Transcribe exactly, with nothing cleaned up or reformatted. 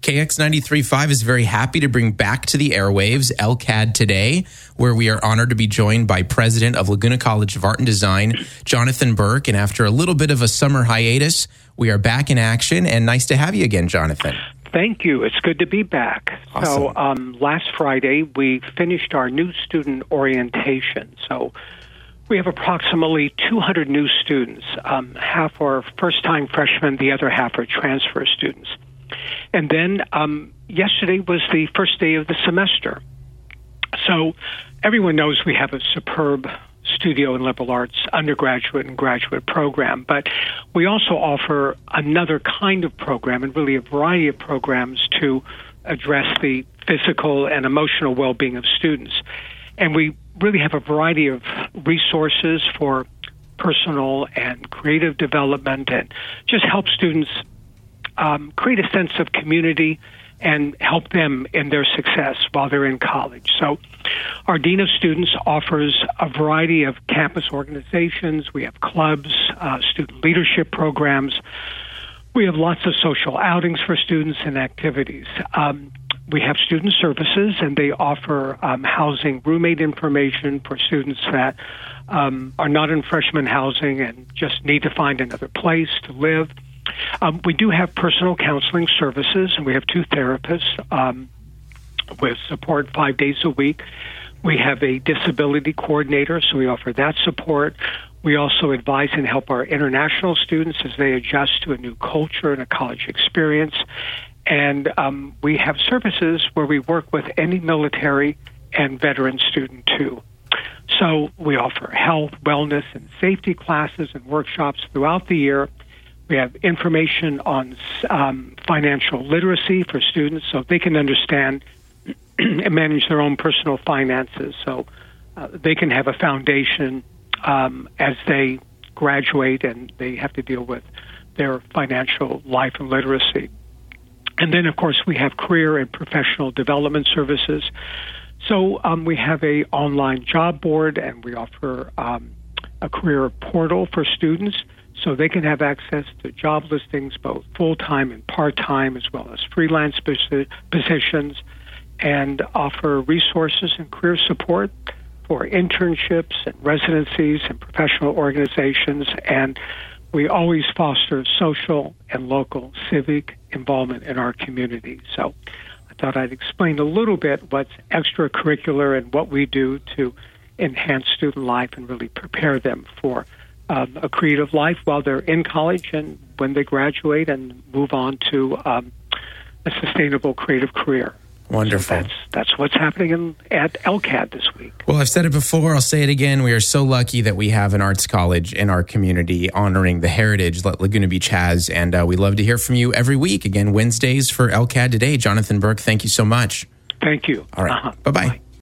K X ninety-three point five is very happy to bring back to the airwaves LCAD Today, where we are honored to be joined by President of Laguna College of Art and Design, Jonathan Burke. And after a little bit of a summer hiatus, we are back in action, and nice to have you again, Jonathan. Thank you. It's good to be back. Awesome. So um, last Friday, we finished our new student orientation. So we have approximately two hundred new students. Um, half are first-time freshmen, the other half are transfer students. And then um, yesterday was the first day of the semester. So everyone knows we have a superb studio and liberal arts undergraduate and graduate program, but we also offer another kind of program and really a variety of programs to address the physical and emotional well-being of students. And we really have a variety of resources for personal and creative development and just help students um, create a sense of community and help them in their success while they're in college. So our Dean of Students offers a variety of campus organizations. We have clubs, uh, student leadership programs. We have lots of social outings for students and activities. Um, we have student services, and they offer um, housing roommate information for students that um, are not in freshman housing and just need to find another place to live. Um, we do have personal counseling services, and we have two therapists um, with support five days a week. We have a disability coordinator, so we offer that support. We also advise and help our international students as they adjust to a new culture and a college experience. And um, we have services where we work with any military and veteran student, too. So we offer health, wellness, and safety classes and workshops throughout the year. We have information on um, financial literacy for students so they can understand and manage their own personal finances, so uh, they can have a foundation um, as they graduate and they have to deal with their financial life and literacy. And then, of course, we have career and professional development services. So um, we have a online job board, and we offer um, a career portal for students so they can have access to job listings, both full-time and part-time, as well as freelance posi- positions, and offer resources and career support for internships and residencies and professional organizations. And we always foster social and local civic involvement in our community. So I thought I'd explain a little bit what's extracurricular and what we do to enhance student life and really prepare them for um, a creative life while they're in college and when they graduate and move on to um, a sustainable creative career. Wonderful. So that's, that's what's happening in, at LCAD this week. Well, I've said it before, I'll say it again. We are so lucky that we have an arts college in our community honoring the heritage that Laguna Beach has, and uh, we love to hear from you every week. Again, Wednesdays for LCAD Today. Jonathan Burke, thank you so much. Thank you. All right. Uh-huh. Bye-bye. Bye.